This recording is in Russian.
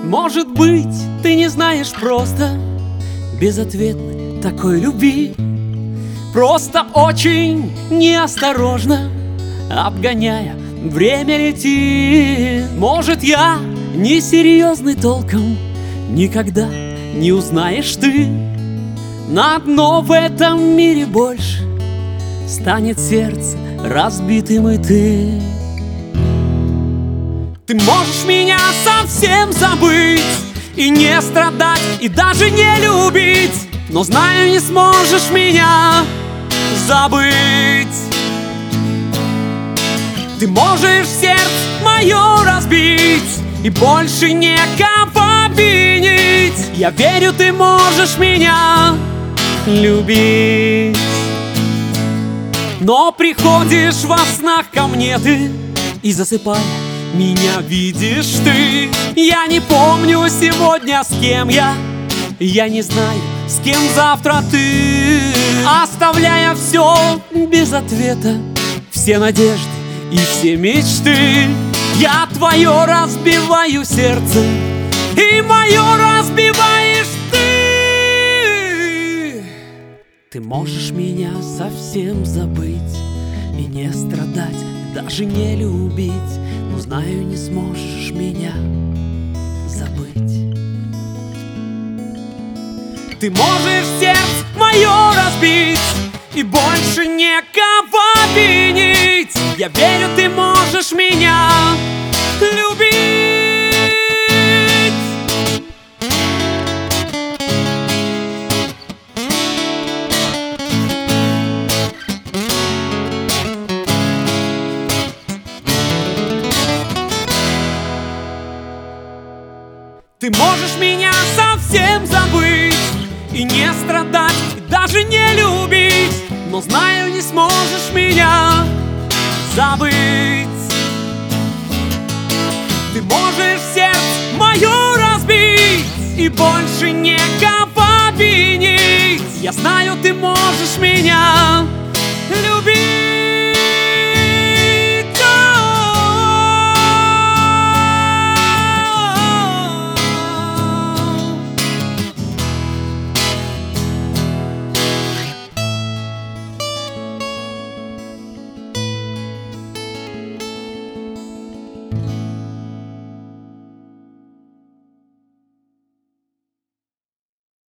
Может быть, ты не знаешь просто безответной такой любви. Просто очень неосторожно, обгоняя, время летит. Может, я несерьезный толком, никогда не узнаешь ты. На дно в этом мире больше станет сердце разбитым и ты. Ты можешь меня совсем забыть и не страдать, и даже не любить, но знаю, не сможешь меня забыть. Ты можешь сердце мое разбить и больше некого винить. Я верю, ты можешь меня любить. Но приходишь во снах ко мне ты, и засыпая меня видишь ты. Я не помню сегодня, с кем я не знаю, с кем завтра ты. Оставляя все без ответа, все надежды и все мечты, я твое разбиваю сердце, и мое разбиваешь ты. Ты можешь меня совсем забыть и не страдать, даже не любить, но знаю, не сможешь меня забыть. Ты можешь сердце мое разбить и больше некого винить. Я верю, ты можешь меня любить. Ты можешь меня совсем забыть и не страдать, и даже не любить, но знаю, не сможешь меня забыть. Ты можешь сердце мое разбить и больше некого винить. Я знаю, ты можешь меня любить.